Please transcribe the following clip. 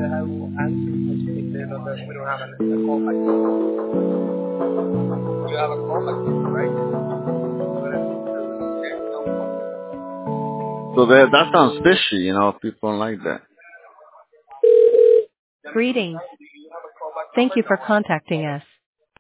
I will answer because we don't have a callback. You have a callback, right? So that sounds fishy, people don't like that. Greetings. Thank you for contacting us.